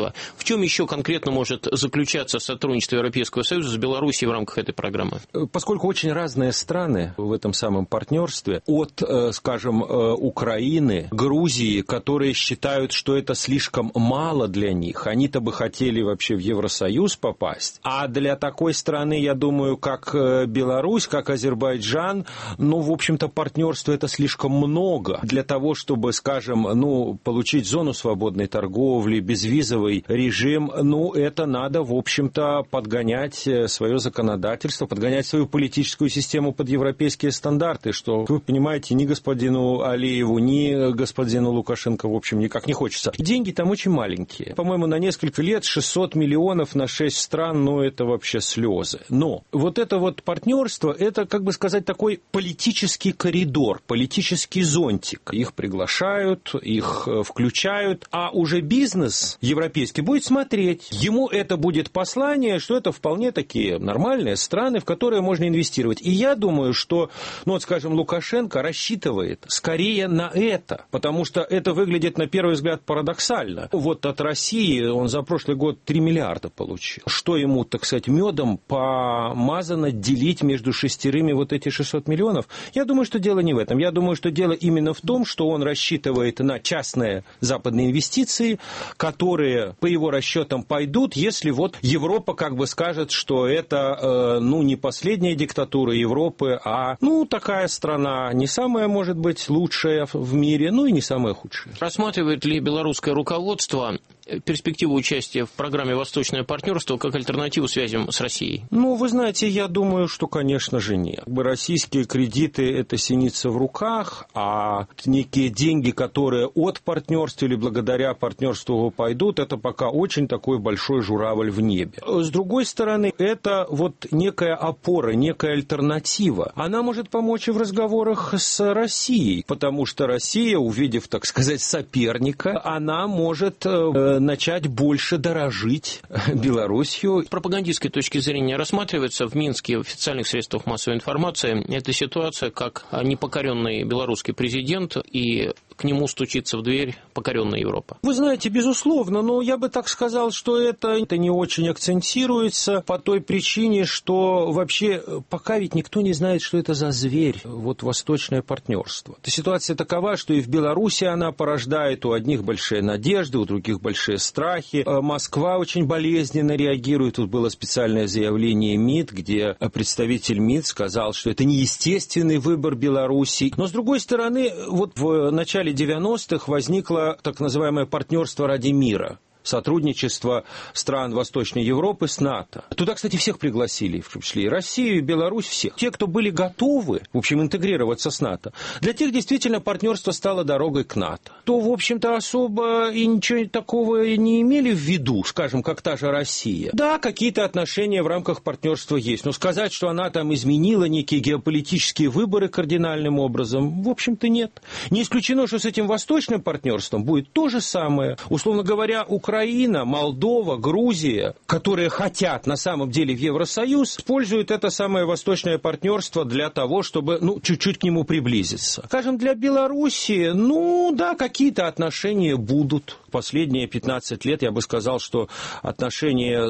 партнерства. В чем еще конкретно может заключаться сотрудничество Европейского Союза с Белоруссией в рамках этой программы? Поскольку очень разные страны в этом самом партнерстве, от, скажем, Украины, Грузии, которые считают, что это слишком мало для них, они-то бы хотели вообще в Евросоюз попасть, а для такой страны, я думаю, как Беларусь, как Азербайджан, в общем-то, партнерство это слишком много для того, чтобы, скажем, получить зону свободной торговли, безвизовый режим, это надо, в общем-то, подгонять свое законодательство, подгонять свою политическую систему под европейские стандарты, что, вы понимаете, ни господину Алиеву, ни господину Лукашенко, в общем, никак не хочется. Деньги там очень маленькие. По-моему, на несколько лет 600 миллионов на 6 стран, это вообще слезы. Но вот это вот партнерство, это, как бы сказать, такой политический коридор, политический зонтик. Их приглашают, их включают, а уже бизнес европейский будет смотреть. Ему это будет послание, что это вполне такие нормальные страны, в которые можно инвестировать. И я думаю, что, скажем, Лукашенко рассчитывает скорее на это, потому что это выглядит на первый взгляд парадоксально. Вот от России он за прошлый год 3 миллиарда получил. Что ему, так сказать, медом помазано делить между шестерыми вот эти 600 миллионов? Я думаю, что дело не в этом. Я думаю, что дело именно в том, что он рассчитывает на частные западные инвестиции, которые, по его расчетам, пойдут, если вот Европа как бы скажет, что это, не последняя диктатура Европы, а, такая страна не самая, может быть, лучшая в мире, и не самая худшая. Рассматривает ли белорусское руководство перспективу участия в программе «Восточное партнерство» как альтернативу связям с Россией? Вы знаете, я думаю, что, конечно же, нет. Российские кредиты – это синица в руках, а некие деньги, которые от партнерства или благодаря партнерству пойдут, это пока очень такой большой журавль в небе. С другой стороны, это вот некая опора, некая альтернатива. Она может помочь и в разговорах с Россией, потому что Россия, увидев, так сказать, соперника, она может начать больше дорожить Белоруссию. С пропагандистской точки зрения рассматривается в Минске в официальных средствах массовой информации эта ситуация как непокоренный белорусский президент, и к нему стучится в дверь покоренная Европа. Вы знаете, безусловно, но я бы так сказал, что это не очень акцентируется по той причине, что вообще пока ведь никто не знает, что это за зверь, вот восточное партнерство. Ситуация такова, что и в Беларуси она порождает у одних большие надежды, у других большие страхи. Москва очень болезненно реагирует. Тут было специальное заявление МИД, где представитель МИД сказал, что это неестественный выбор Беларуси. Но, с другой стороны, вот в начале 90-х возникло так называемое партнерство ради мира. Сотрудничество стран Восточной Европы с НАТО. Туда, кстати, всех пригласили, в том числе и Россию, и Беларусь, всех. Те, кто были готовы, в общем, интегрироваться с НАТО, для тех действительно партнерство стало дорогой к НАТО. То, в общем-то, особо и ничего такого не имели в виду, скажем, как та же Россия. Да, какие-то отношения в рамках партнерства есть, но сказать, что она там изменила некие геополитические выборы кардинальным образом, в общем-то, нет. Не исключено, что с этим восточным партнерством будет то же самое. Условно говоря, Украина, Молдова, Грузия, которые хотят на самом деле в Евросоюз, используют это самое восточное партнерство для того, чтобы, чуть-чуть к нему приблизиться. Скажем, для Белоруссии, да, какие-то отношения будут. Последние 15 лет я бы сказал, что отношения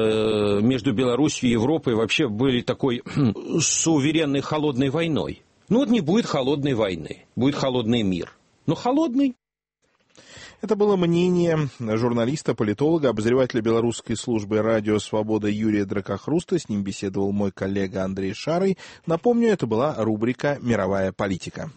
между Белоруссией и Европой вообще были такой суверенной холодной войной. Не будет холодной войны, будет холодный мир. Но холодный. Это было мнение журналиста, политолога, обозревателя белорусской службы «Радио Свобода» Юрия Дракохруста. С ним беседовал мой коллега Андрей Шарый. Напомню, это была рубрика «Мировая политика».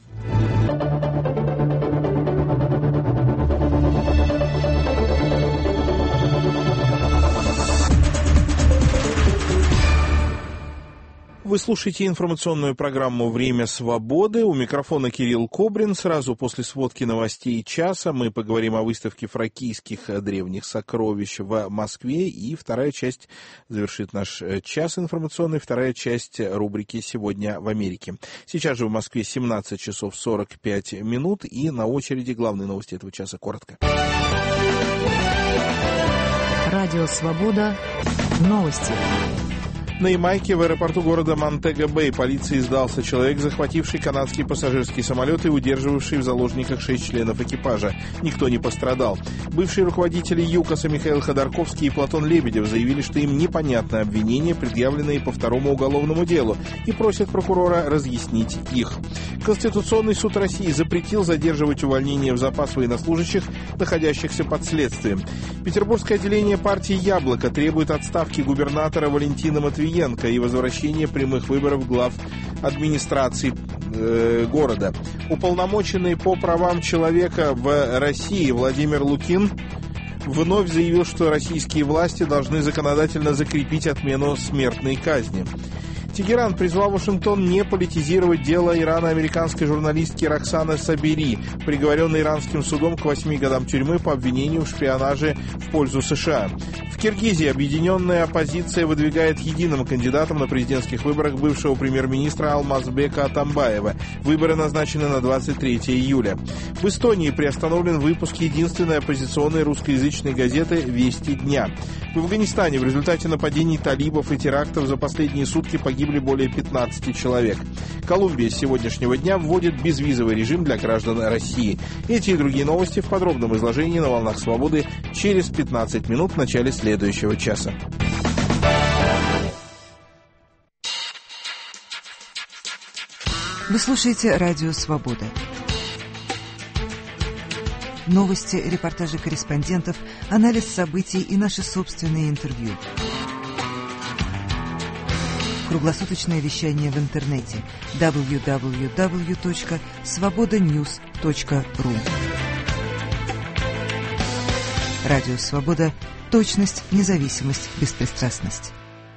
Вы слушаете информационную программу «Время свободы». У микрофона Кирилл Кобрин. Сразу после сводки новостей часа мы поговорим о выставке фракийских древних сокровищ в Москве. И вторая часть завершит наш час информационный. Вторая часть рубрики «Сегодня в Америке». Сейчас же в Москве 17 часов 45 минут. И на очереди главные новости этого часа коротко. Радио «Свобода». Новости. На Ямайке в аэропорту города Монтего-Бэй полиции сдался человек, захвативший канадский пассажирский самолет и удерживавший в заложниках 6 членов экипажа. Никто не пострадал. Бывшие руководители ЮКОСа Михаил Ходорковский и Платон Лебедев заявили, что им непонятны обвинения, предъявленные по второму уголовному делу, и просят прокурора разъяснить их. Конституционный суд России запретил задерживать увольнение в запас военнослужащих, находящихся под следствием. Петербургское отделение партии «Яблоко» требует отставки губернатора Валентина Матвиенко и возвращения прямых выборов глав администрации города. Уполномоченный по правам человека в России Владимир Лукин вновь заявил, что российские власти должны законодательно закрепить отмену смертной казни. Тегеран призвал Вашингтон не политизировать дело ирано-американской журналистки Роксаны Сабири, приговоренной иранским судом к 8 годам тюрьмы по обвинению в шпионаже в пользу США. В Киргизии объединенная оппозиция выдвигает единым кандидатом на президентских выборах бывшего премьер-министра Алмазбека Атамбаева. Выборы назначены на 23 июля. В Эстонии приостановлен выпуск единственной оппозиционной русскоязычной газеты «Вести дня». В Афганистане в результате нападений талибов и терактов за последние сутки погибли более 15 человек. Колумбия с сегодняшнего дня вводит безвизовый режим для граждан России. Эти и другие новости в подробном изложении на «Волнах Свободы» через 15 минут в начале следующего часа. Вы слушаете «Радио Свобода». Новости, репортажи корреспондентов, анализ событий и наши собственные интервью. Круглосуточное вещание в интернете www.svobodanews.ru. Радио Свобода. Точность, независимость, беспристрастность.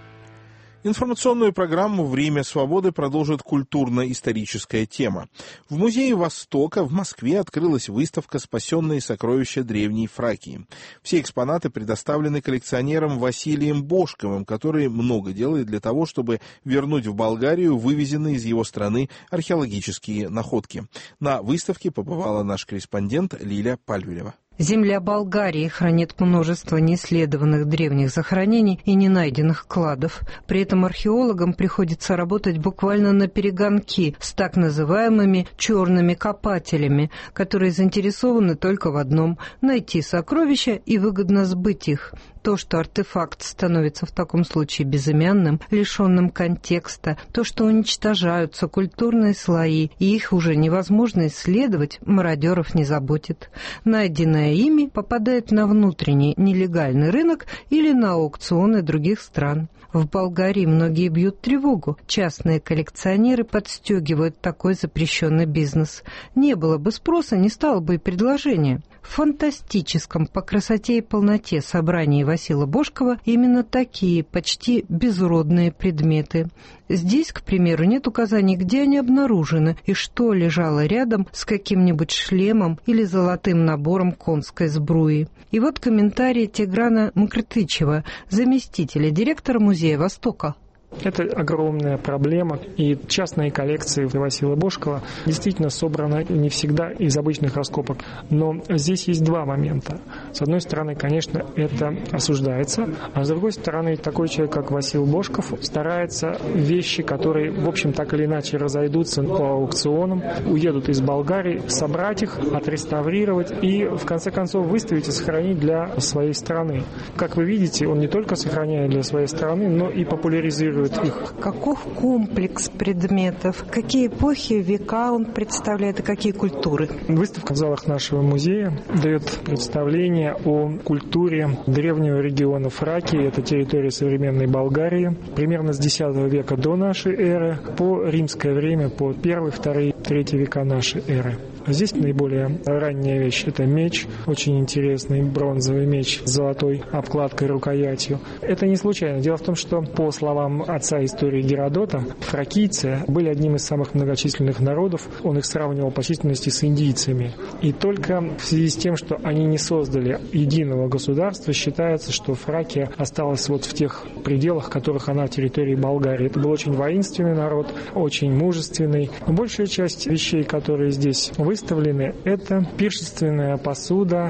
Информационную программу «Время свободы» продолжит культурно-историческая тема. В Музее Востока в Москве открылась выставка «Спасенные сокровища древней Фракии». Все экспонаты предоставлены коллекционером Василием Бошковым, который много делает для того, чтобы вернуть в Болгарию вывезенные из его страны археологические находки. На выставке побывала наш корреспондент Лиля Пальвелева. Земля Болгарии хранит множество неисследованных древних захоронений и ненайденных кладов. При этом археологам приходится работать буквально наперегонки с так называемыми «черными копателями», которые заинтересованы только в одном – найти сокровища и выгодно сбыть их. То, что артефакт становится в таком случае безымянным, лишенным контекста, то, что уничтожаются культурные слои и их уже невозможно исследовать, мародеров не заботит. Найденное ими попадает на внутренний нелегальный рынок или на аукционы других стран. В Болгарии многие бьют тревогу. Частные коллекционеры подстегивают такой запрещенный бизнес. Не было бы спроса, не стало бы и предложения. В фантастическом по красоте и полноте собрании Васила Бошкова именно такие почти безродные предметы. Здесь, к примеру, нет указаний, где они обнаружены и что лежало рядом с каким-нибудь шлемом или золотым набором конской сбруи. И вот комментарий Тиграна Мкртычева, заместителя директора Музея Востока. Это огромная проблема, и частные коллекции Васила Бошкова действительно собраны не всегда из обычных раскопок. Но здесь есть два момента. С одной стороны, конечно, это осуждается, а с другой стороны, такой человек, как Васил Бошков, старается вещи, которые, в общем, так или иначе разойдутся по аукционам, уедут из Болгарии, собрать их, отреставрировать и, в конце концов, выставить и сохранить для своей страны. Как вы видите, он не только сохраняет для своей страны, но и популяризирует их. Каков комплекс предметов? Какие эпохи, века он представляет и какие культуры? Выставка в залах нашего музея дает представление о культуре древнего региона Фракии. Это территория современной Болгарии. Примерно с X века до нашей эры по римское время, по 1, 2, 3 века нашей эры. Здесь наиболее ранняя вещь – это меч, очень интересный бронзовый меч с золотой обкладкой, рукоятью. Это не случайно. Дело в том, что, по словам отца истории Геродота, фракийцы были одним из самых многочисленных народов. Он их сравнивал по численности с индийцами. И только в связи с тем, что они не создали единого государства, считается, что Фракия осталась вот в тех пределах, которых она территории Болгарии. Это был очень воинственный народ, очень мужественный. Большая часть вещей, которые здесь выставлены, выставлены, это пиршественная посуда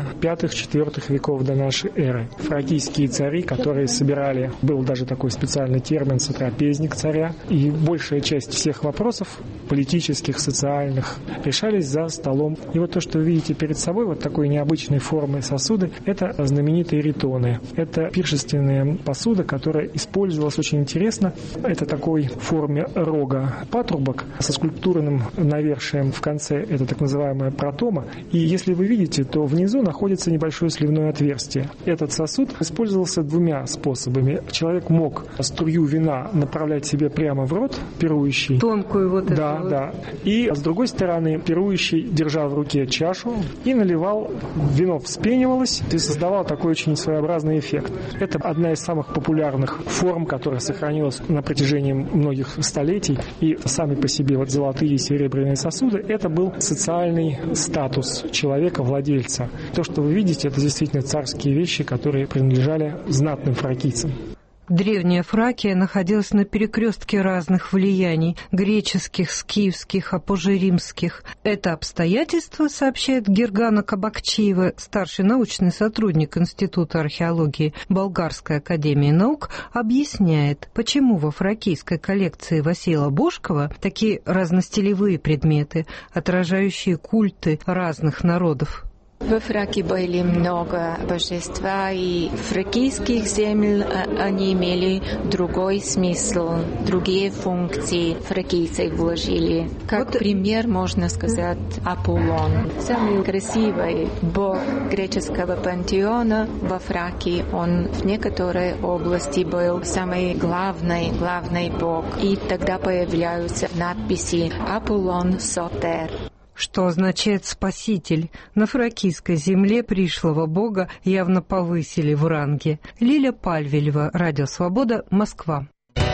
5-4 веков до нашей эры. Фракийские цари, которые собирали, был даже такой специальный термин «сотрапезник царя», и большая часть всех вопросов, политических, социальных, решались за столом. И вот то, что вы видите перед собой, вот такой необычной формы сосуды, это знаменитые ритоны. Это пиршественная посуда, которая использовалась очень интересно. Это такой в форме рога патрубок со скульптурным навершием в конце, это так называемая протома. И если вы видите, то внизу находится небольшое сливное отверстие. Этот сосуд использовался двумя способами. Человек мог струю вина направлять себе прямо в рот, пирующий. Тонкую вот эту. Да. И с другой стороны, пирующий, держа в руке чашу, и наливал, вино вспенивалось и создавал такой очень своеобразный эффект. Это одна из самых популярных форм, которая сохранилась на протяжении многих столетий. И сами по себе вот золотые и серебряные сосуды – это был социальный статус человека, владельца. То, что вы видите, это действительно царские вещи, которые принадлежали знатным фракийцам. Древняя Фракия находилась на перекрестке разных влияний – греческих, скифских, а позже римских. Это обстоятельство, сообщает Гергана Кабакчиева, старший научный сотрудник Института археологии Болгарской академии наук, объясняет, почему во фракийской коллекции Васила Бошкова такие разностилевые предметы, отражающие культы разных народов. Во Фракии были много божества, и фракийских земель они имели другой смысл, другие функции фракийцы вложили. Как пример можно сказать Аполлон. Самый красивый бог греческого пантеона во Фракии, он в некоторой области был самый главный бог. И тогда появляются надписи «Аполлон Сотер». Что означает «спаситель». На фракийской земле пришлого бога явно повысили в ранге. Лиля Пальвелева, Радио Свобода, Москва.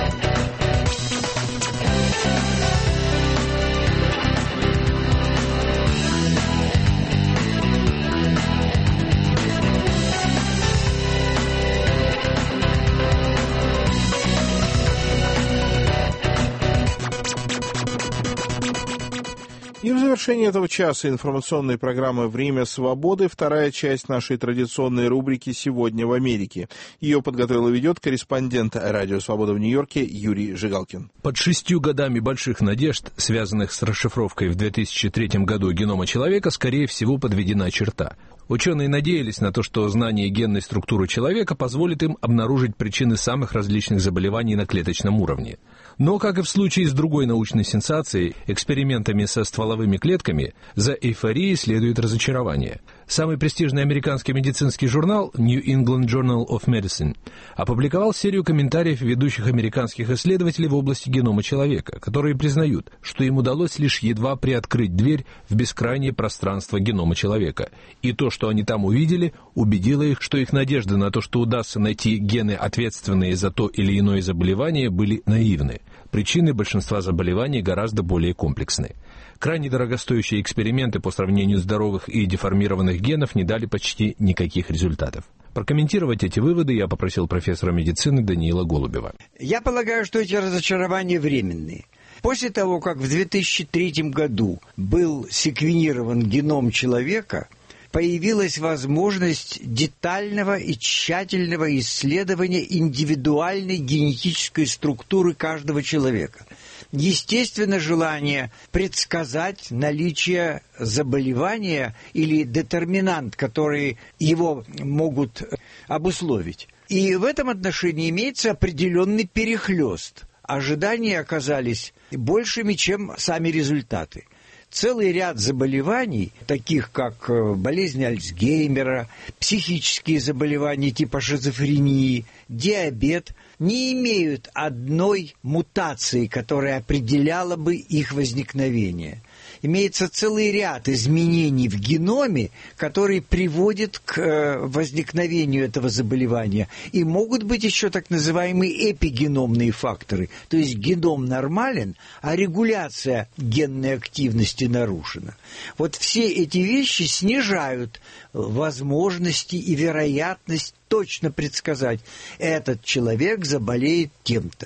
И в завершении этого часа информационной программы «Время свободы» вторая часть нашей традиционной рубрики «Сегодня в Америке». Ее подготовил и ведет корреспондент «Радио Свобода» в Нью-Йорке Юрий Жигалкин. Под 6 годами больших надежд, связанных с расшифровкой в 2003 году генома человека, скорее всего, подведена черта. Ученые надеялись на то, что знание генной структуры человека позволит им обнаружить причины самых различных заболеваний на клеточном уровне. Но, как и в случае с другой научной сенсацией, экспериментами со стволовыми клетками, за эйфорией следует разочарование. Самый престижный американский медицинский журнал New England Journal of Medicine опубликовал серию комментариев ведущих американских исследователей в области генома человека, которые признают, что им удалось лишь едва приоткрыть дверь в бескрайнее пространство генома человека. И то, что они там увидели, убедило их, что их надежды на то, что удастся найти гены, ответственные за то или иное заболевание, были наивны. Причины большинства заболеваний гораздо более комплексны. Крайне дорогостоящие эксперименты по сравнению здоровых и деформированных генов не дали почти никаких результатов. Прокомментировать эти выводы я попросил профессора медицины Даниила Голубева. Я полагаю, что эти разочарования временные. После того, как в 2003 году был секвенирован геном человека, появилась возможность детального и тщательного исследования индивидуальной генетической структуры каждого человека. Естественно, желание предсказать наличие заболевания или детерминант, которые его могут обусловить. И в этом отношении имеется определенный перехлёст. Ожидания оказались большими, чем сами результаты. Целый ряд заболеваний, таких как болезнь Альцгеймера, психические заболевания типа шизофрении, диабет, не имеют одной мутации, которая определяла бы их возникновение. Имеется целый ряд изменений в геноме, которые приводят к возникновению этого заболевания. И могут быть еще так называемые эпигеномные факторы. То есть геном нормален, а регуляция генной активности нарушена. Вот все эти вещи снижают возможности и вероятность точно предсказать, этот человек заболеет тем-то.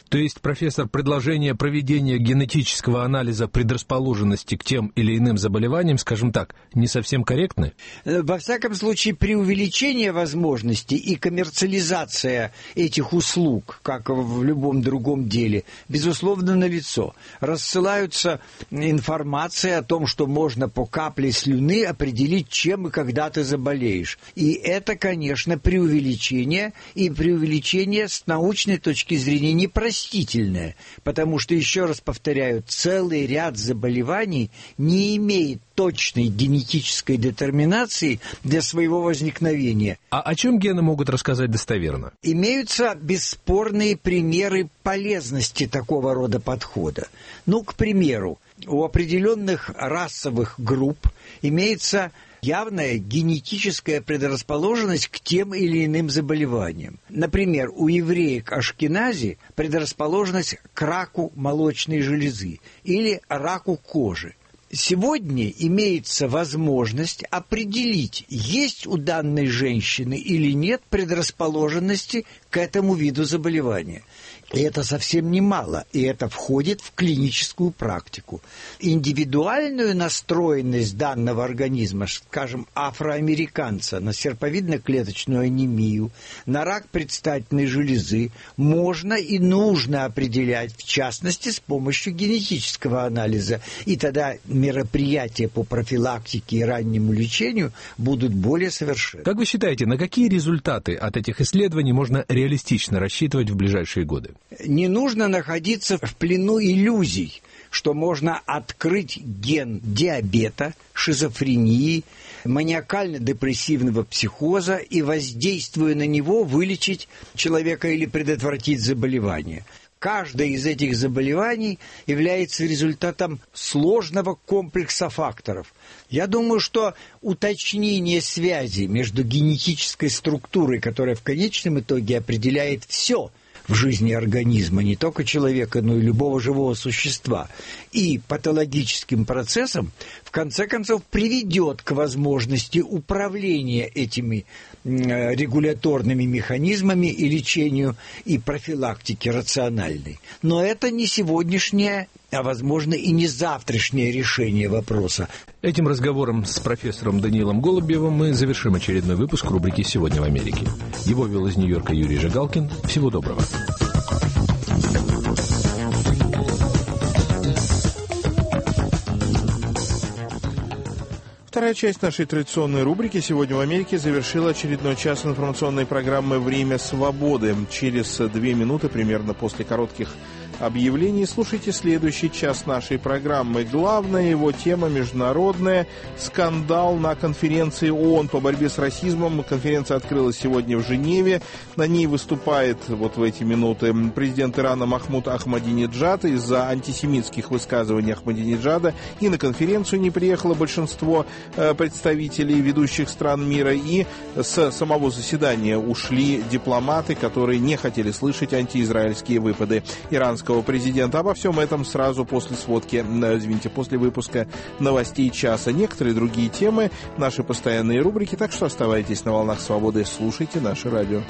То есть, профессор, предложение проведения генетического анализа предрасположенности к тем или иным заболеваниям, скажем так, не совсем корректны? Во всяком случае, преувеличение возможностей и коммерциализация этих услуг, как в любом другом деле, безусловно, налицо. Рассылаются информация о том, что можно по капле слюны определить, чем и когда ты заболеешь. И это, конечно, преувеличение, и преувеличение с научной точки зрения непростительное, потому что, еще раз повторяю, целый ряд заболеваний не имеет точной генетической детерминации для своего возникновения. А о чем гены могут рассказать достоверно? Имеются бесспорные примеры полезности такого рода подхода. Ну, к примеру, у определенных расовых групп имеется явная генетическая предрасположенность к тем или иным заболеваниям. Например, у евреек Ашкенази предрасположенность к раку молочной железы или раку кожи. Сегодня имеется возможность определить, есть у данной женщины или нет предрасположенности к этому виду заболевания. И это совсем немало, и это входит в клиническую практику. Индивидуальную настроенность данного организма, скажем, афроамериканца, на серповидно-клеточную анемию, на рак предстательной железы, можно и нужно определять, в частности, с помощью генетического анализа. И тогда мероприятия по профилактике и раннему лечению будут более совершенны. Как вы считаете, на какие результаты от этих исследований можно реалистично рассчитывать в ближайшие годы? Не нужно находиться в плену иллюзий, что можно открыть ген диабета, шизофрении, маниакально-депрессивного психоза и, воздействуя на него, вылечить человека или предотвратить заболевание. Каждое из этих заболеваний является результатом сложного комплекса факторов. Я думаю, что уточнение связи между генетической структурой, которая в конечном итоге определяет все в жизни организма, не только человека, но и любого живого существа, и патологическим процессом, в конце концов, приведет к возможности управления этими регуляторными механизмами и лечению и профилактики рациональной. Но это не сегодняшнее, а, возможно, и не завтрашнее решение вопроса. Этим разговором с профессором Даниилом Голубевым мы завершим очередной выпуск рубрики «Сегодня в Америке». Его вел из Нью-Йорка Юрий Жигалкин. Всего доброго. Вторая часть нашей традиционной рубрики «Сегодня в Америке» завершила очередной час информационной программы «Время свободы». Через 2 минуты, примерно после коротких объявлений, слушайте следующий час нашей программы. Главная его тема международная – скандал на конференции ООН по борьбе с расизмом. Конференция открылась сегодня в Женеве. На ней выступает вот в эти минуты президент Ирана Махмуд Ахмадинеджад. Из-за антисемитских высказываний Ахмадинеджада и на конференцию не приехало большинство представителей ведущих стран мира, и с самого заседания ушли дипломаты, которые не хотели слышать антиизраильские выпады иранского президента. Обо всем этом сразу после после выпуска новостей часа. Некоторые другие темы, наши постоянные рубрики, так что оставайтесь на волнах свободы, слушайте наше радио.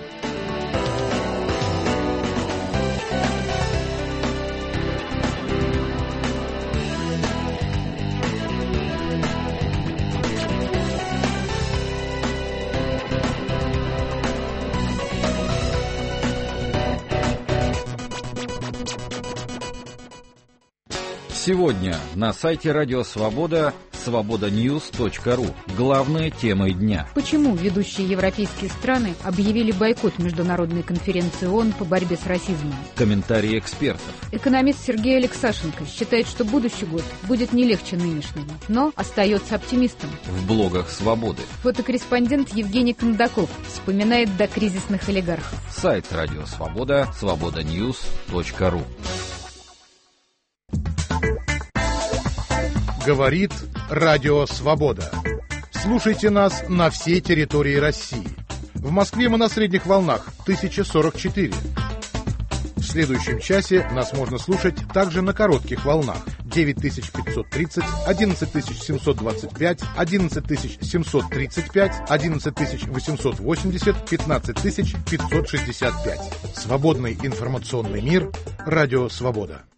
Сегодня на сайте Радио Свобода свободаньюз.ру. Главная тема дня. Почему ведущие европейские страны объявили бойкот международной конференции ООН по борьбе с расизмом? Комментарии экспертов. Экономист Сергей Алексашенко считает, что будущий год будет не легче нынешнего, но остается оптимистом. В блогах Свободы. Фотокорреспондент Евгений Кондаков вспоминает докризисных олигархов. Сайт Радио Свобода свободаньюз.ру. Говорит Радио Свобода. Слушайте нас на всей территории России. В Москве мы на средних волнах 1044. В следующем часе нас можно слушать также на коротких волнах 9530, 11725, 11735, 11880, 15565. Свободный информационный мир. Радио «Свобода».